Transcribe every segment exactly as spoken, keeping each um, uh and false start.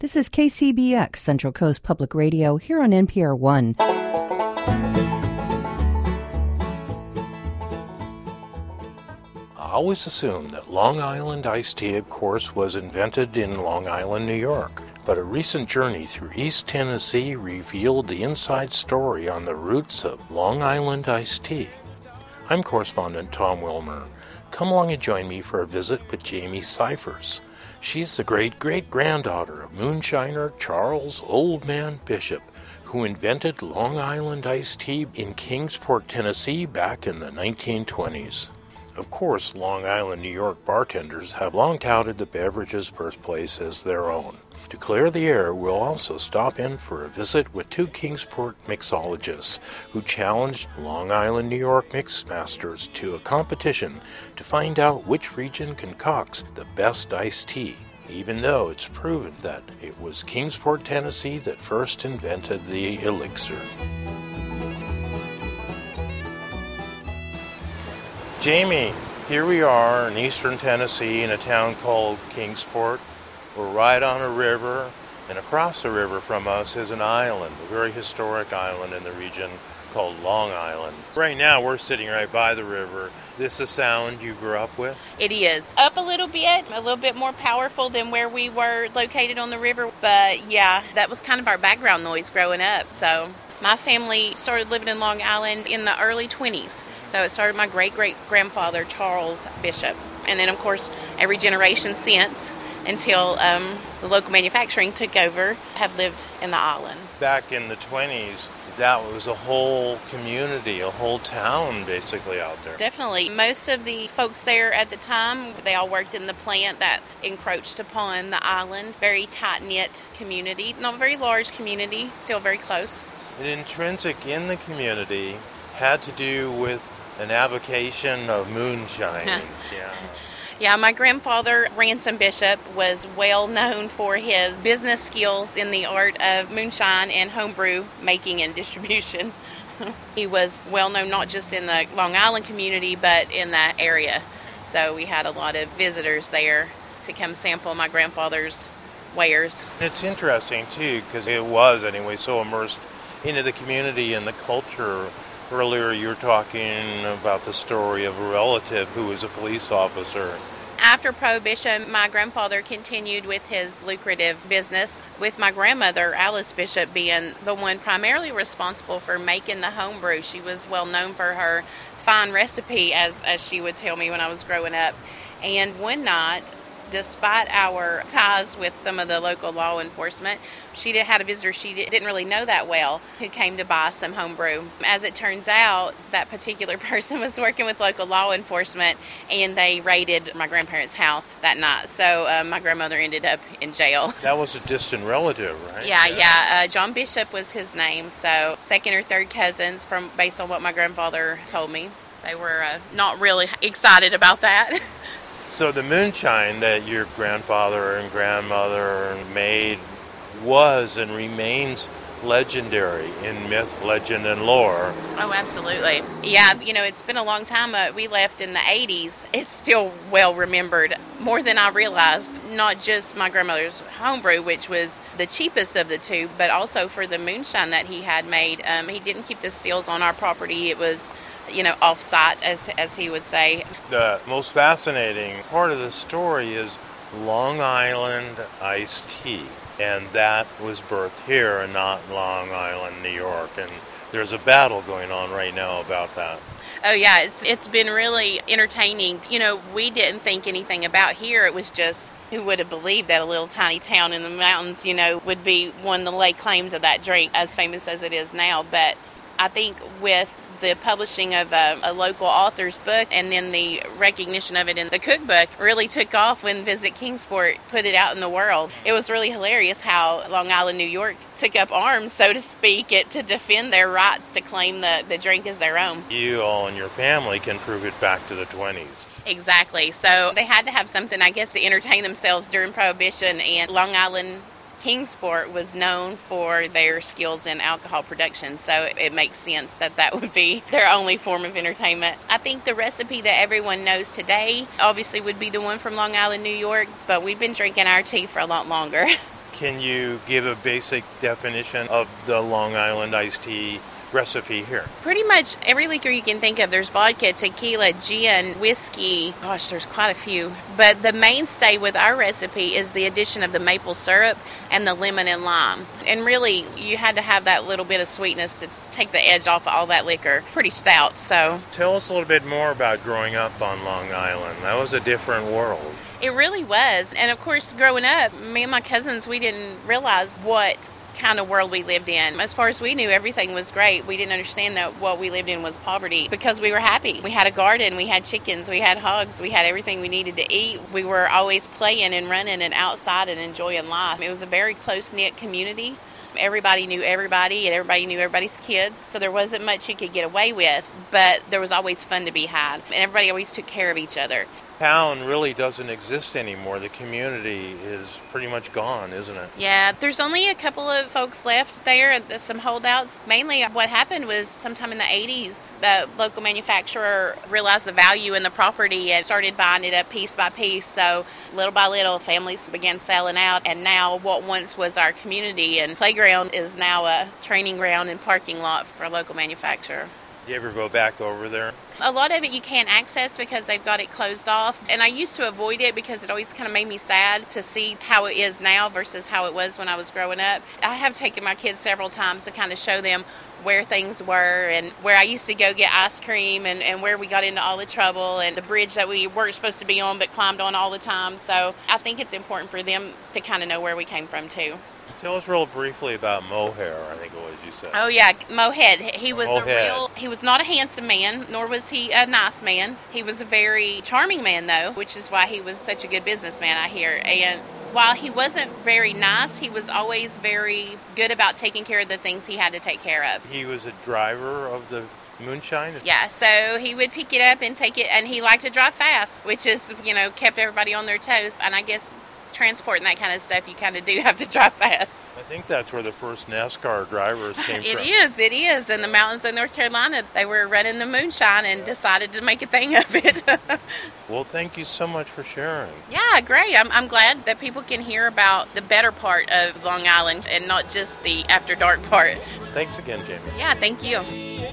This is K C B X, Central Coast Public Radio, here on N P R One. I always assumed that Long Island iced tea, of course, was invented in Long Island, New York. But a recent journey through East Tennessee revealed the inside story on the roots of Long Island iced tea. I'm correspondent Tom Wilmer. Come along and join me for a visit with Jamie Cyphers. She's the great-great-granddaughter of moonshiner Charles Old Man Bishop, who invented Long Island iced tea in Kingsport, Tennessee back in the nineteen twenties. Of course, Long Island, New York bartenders have long touted the beverage's birthplace as their own. To clear the air, we'll also stop in for a visit with two Kingsport mixologists who challenged Long Island, New York mix masters to a competition to find out which region concocts the best iced tea, even though it's proven that it was Kingsport, Tennessee that first invented the elixir. Jamie, here we are in eastern Tennessee in a town called Kingsport. We're right on a river, and across the river from us is an island, a very historic island in the region called Long Island. Right now we're sitting right by the river. This is a sound you grew up with? It is. Up a little bit, a little bit more powerful than where we were located on the river. But yeah, that was kind of our background noise growing up. So my family started living in Long Island in the early twenties. So it started my great-great-grandfather, Charles Bishop. And then, of course, every generation since, until um, the local manufacturing took over, have lived in the island. Back in the twenties, that was a whole community, a whole town basically out there. Definitely. Most of the folks there at the time, they all worked in the plant that encroached upon the island. Very tight-knit community. Not a very large community, still very close. And intrinsic in the community had to do with an avocation of moonshine. yeah. Yeah, my grandfather, Ransom Bishop, was well known for his business skills in the art of moonshine and homebrew making and distribution. He was well known not just in the Long Island community, but in that area. So we had a lot of visitors there to come sample my grandfather's wares. It's interesting, too, because it was, anyway, so immersed into the community and the culture. Earlier you were talking about the story of a relative who was a police officer. After Prohibition, my grandfather continued with his lucrative business, with my grandmother, Alice Bishop, being the one primarily responsible for making the homebrew. She was well known for her fine recipe, as, as she would tell me when I was growing up. And one night, despite our ties with some of the local law enforcement, she did, had a visitor she didn't really know that well who came to buy some homebrew. As it turns out, that particular person was working with local law enforcement, and they raided my grandparents' house that night. So uh, my grandmother ended up in jail. That was a distant relative, right? Yeah, yeah. yeah. Uh, John Bishop was his name. So second or third cousins, from based on what my grandfather told me. They were uh, not really excited about that. So the moonshine that your grandfather and grandmother made was and remains legendary in myth, legend, and lore. Oh, absolutely. Yeah, you know, it's been a long time. Uh, we left in the eighties. It's still well remembered, more than I realized. Not just my grandmother's homebrew, which was the cheapest of the two, but also for the moonshine that he had made. Um, he didn't keep the stills on our property. It was, you know, off-site, as, as he would say. The most fascinating part of the story is Long Island iced tea. And that was birthed here and not Long Island, New York. And there's a battle going on right now about that. Oh, yeah, it's it's been really entertaining. You know, we didn't think anything about here. It was just, who would have believed that a little tiny town in the mountains, you know, would be one to lay claim to that drink, as famous as it is now. But I think with the publishing of a, a local author's book and then the recognition of it in the cookbook really took off when Visit Kingsport put it out in the world. It was really hilarious how Long Island, New York took up arms, so to speak, it, to defend their rights to claim the, the drink as their own. You all and your family can prove it back to the twenties. Exactly. So they had to have something, I guess, to entertain themselves during Prohibition, and Long Island Kingsport was known for their skills in alcohol production, so it makes sense that that would be their only form of entertainment. I think the recipe that everyone knows today obviously would be the one from Long Island, New York, but we've been drinking our tea for a lot longer. Can you give a basic definition of the Long Island iced tea recipe here? Pretty much every liquor you can think of. There's vodka, tequila, gin, whiskey. Gosh, there's quite a few. But the mainstay with our recipe is the addition of the maple syrup and the lemon and lime. And really, you had to have that little bit of sweetness to take the edge off of all that liquor. Pretty stout, so. Tell us a little bit more about growing up on Long Island. That was a different world. It really was. And of course, growing up, me and my cousins, we didn't realize what kind of world we lived in. As far as we knew, everything was great. We didn't understand that what we lived in was poverty because we were happy. We had a garden, we had chickens, we had hogs, we had everything we needed to eat. We were always playing and running and outside and enjoying life. It was a very close-knit community. Everybody knew everybody and everybody knew everybody's kids. So there wasn't much you could get away with, but there was always fun to be had. And everybody always took care of each other. Town really doesn't exist anymore. The community is pretty much gone, isn't it? Yeah, there's only a couple of folks left there, some holdouts. Mainly what happened was sometime in the eighties, the local manufacturer realized the value in the property and started buying it up piece by piece. So little by little, families began selling out. And now what once was our community and playground is now a training ground and parking lot for a local manufacturer. Do you ever go back over there? A lot of it you can't access because they've got it closed off. And I used to avoid it because it always kind of made me sad to see how it is now versus how it was when I was growing up. I have taken my kids several times to kind of show them where things were and where I used to go get ice cream and, and where we got into all the trouble and the bridge that we weren't supposed to be on but climbed on all the time. So I think it's important for them to kind of know where we came from too. Tell us real briefly about Mohair, I think it was you said. Oh yeah, Mohead. He was Mohead. a real, he was not a handsome man, nor was he a nice man. He was a very charming man though, which is why he was such a good businessman, I hear. And while he wasn't very nice, he was always very good about taking care of the things he had to take care of. He was a driver of the moonshine? Yeah, so he would pick it up and take it, and he liked to drive fast, which is, you know, kept everybody on their toes. And I guess transport and that kind of stuff, you kind of do have to drive fast. I think that's where the first NASCAR drivers came it from. It is, it is. In the mountains of North Carolina, they were running the moonshine and decided to make a thing of it. Well, thank you so much for sharing. Yeah, great. I'm, I'm glad that people can hear about the better part of Long Island and not just the after dark part. Thanks again, Jamie. Yeah, thank you.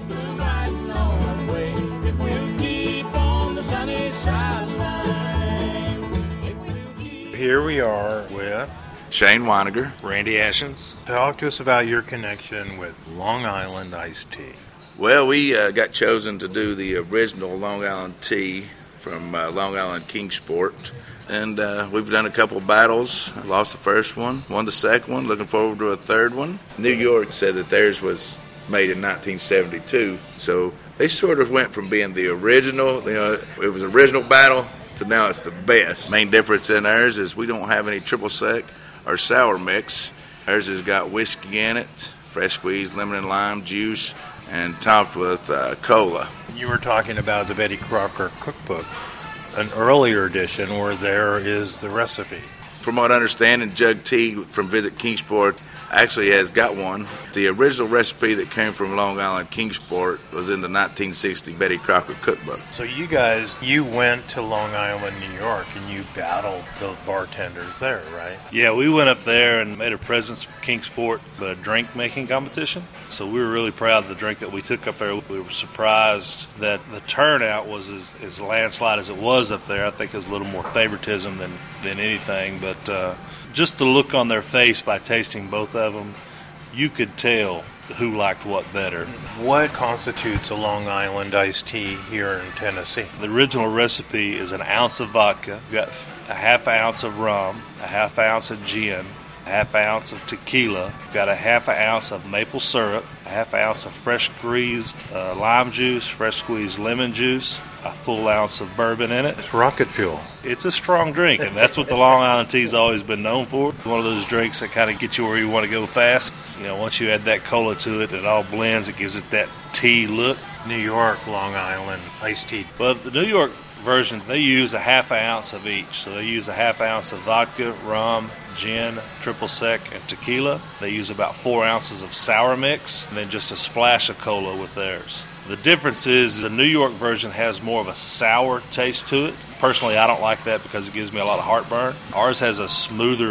Here we are with Shane Weiniger. Randy Ashens. Talk to us about your connection with Long Island iced tea. Well, we uh, got chosen to do the original Long Island tea from uh, Long Island Kingsport. And uh, we've done a couple battles. I lost the first one, won the second one, looking forward to a third one. New York said that theirs was made in nineteen seventy-two. So they sort of went from being the original, you know, it was original battle, to now it's the best. Main difference in ours is we don't have any triple sec or sour mix. Ours has got whiskey in it, fresh squeezed lemon and lime juice, and topped with uh, cola. You were talking about the Betty Crocker cookbook, an earlier edition where there is the recipe. From what I understand, and Jug Tea from Visit Kingsport actually has got one. The original recipe that came from Long Island Kingsport was in the nineteen sixty Betty Crocker cookbook. So you guys, you went to Long Island, New York, and you battled the bartenders there, right? Yeah, we went up there and made a presence for Kingsport, a drink making competition. So we were really proud of the drink that we took up there. We were surprised that the turnout was as, as landslide as it was up there. I think there's a little more favoritism than, than anything, but uh, just the look on their face by tasting both of them, you could tell who liked what better. What constitutes a Long Island iced tea here in Tennessee? The original recipe is an ounce of vodka, you've got a half ounce of rum, a half ounce of gin, a half ounce of tequila, you've got a half ounce of maple syrup, a half ounce of fresh squeezed uh, lime juice, fresh squeezed lemon juice, a full ounce of bourbon in it. It's rocket fuel. It's a strong drink, and that's what the Long Island tea's always been known for. It's one of those drinks that kind of get you where you want to go fast. You know, once you add that cola to it, it all blends. It gives it that tea look. New York, Long Island iced tea. Well, the New York version, they use a half ounce of each. So they use a half ounce of vodka, rum, gin, triple sec, and tequila. They use about four ounces of sour mix, and then just a splash of cola with theirs. The difference is the New York version has more of a sour taste to it. Personally, I don't like that because it gives me a lot of heartburn. Ours has a smoother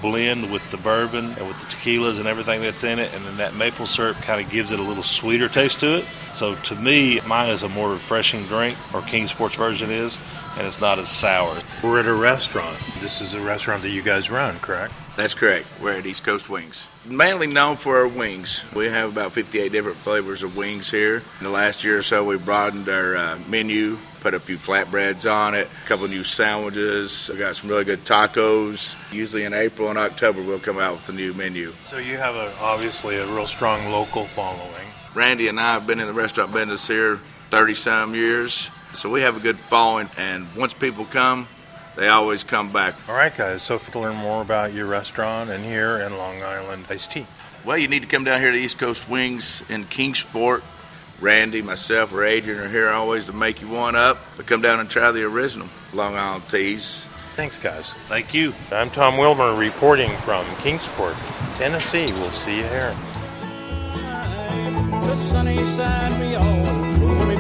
blend with the bourbon and with the tequilas and everything that's in it, and then that maple syrup kind of gives it a little sweeter taste to it. So to me, mine is a more refreshing drink, or Kingsport's version is, and it's not as sour. We're at a restaurant. This is a restaurant that you guys run, correct? That's correct. We're at East Coast Wings. Mainly known for our wings. We have about fifty-eight different flavors of wings here. In the last year or so, we broadened our uh, menu, put a few flatbreads on it, a couple new sandwiches. We got some really good tacos. Usually in April and October, we'll come out with a new menu. So you have a, obviously a real strong local following. Randy and I have been in the restaurant business here thirty-some years, so we have a good following, and once people come, they always come back. All right, guys, so to learn more about your restaurant and here in Long Island Iced Tea. Well, you need to come down here to East Coast Wings in Kingsport. Randy, myself, or Adrian are here always to make you one up, but come down and try the original Long Island teas. Thanks, guys. Thank you. I'm Tom Wilmer reporting from Kingsport, Tennessee. We'll see you here. The sunny side we all truly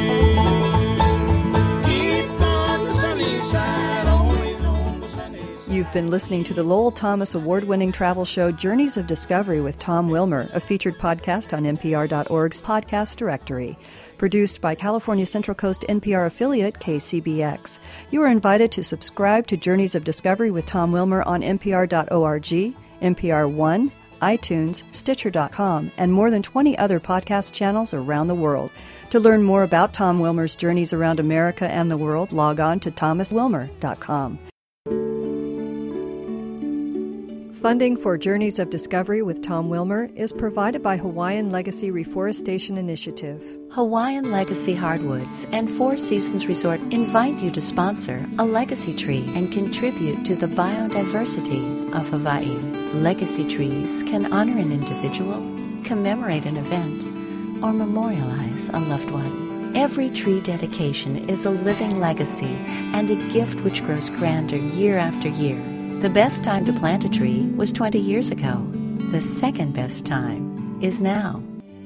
need. Keep on the sunny side, always on the sunny side. You've been listening to the Lowell Thomas award-winning travel show Journeys of Discovery with Tom Wilmer, a featured podcast on N P R dot org's podcast directory. Produced by California Central Coast N P R affiliate K C B X. You are invited to subscribe to Journeys of Discovery with Tom Wilmer on N P R dot org, N P R One, iTunes, Stitcher dot com, and more than twenty other podcast channels around the world. To learn more about Tom Wilmer's journeys around America and the world, log on to thomas wilmer dot com. Funding for Journeys of Discovery with Tom Wilmer is provided by Hawaiian Legacy Reforestation Initiative. Hawaiian Legacy Hardwoods and Four Seasons Resort invite you to sponsor a legacy tree and contribute to the biodiversity of Hawaii. Legacy trees can honor an individual, commemorate an event, or memorialize a loved one. Every tree dedication is a living legacy and a gift which grows grander year after year. The best time to plant a tree was twenty years ago. The second best time is now.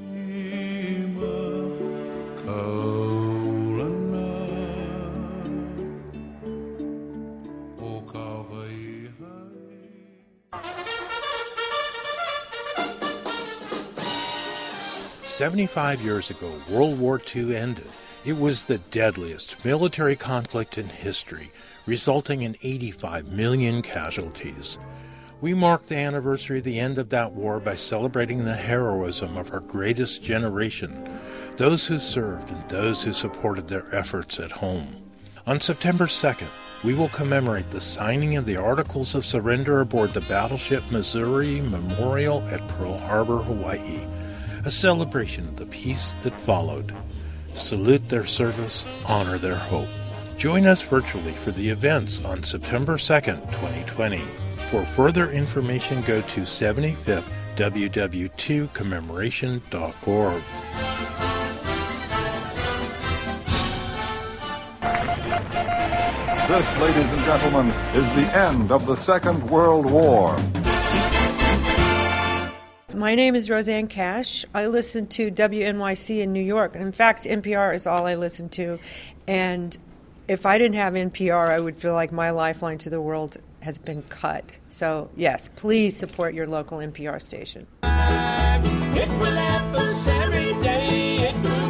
seventy-five years ago, World War Two ended. It was the deadliest military conflict in history, resulting in eighty-five million casualties. We mark the anniversary of the end of that war by celebrating the heroism of our greatest generation, those who served and those who supported their efforts at home. On September second, we will commemorate the signing of the Articles of Surrender aboard the battleship Missouri Memorial at Pearl Harbor, Hawaii, a celebration of the peace that followed. Salute their service, honor their hope. Join us virtually for the events on September second, twenty twenty. For further information, go to seventy-fifth W W two commemoration dot org. This, ladies and gentlemen, is the end of the Second World War. My name is Roseanne Cash. I listen to W N Y C in New York. In fact, N P R is all I listen to. And if I didn't have N P R, I would feel like my lifeline to the world has been cut. So, yes, please support your local N P R station. It will happen every day. It will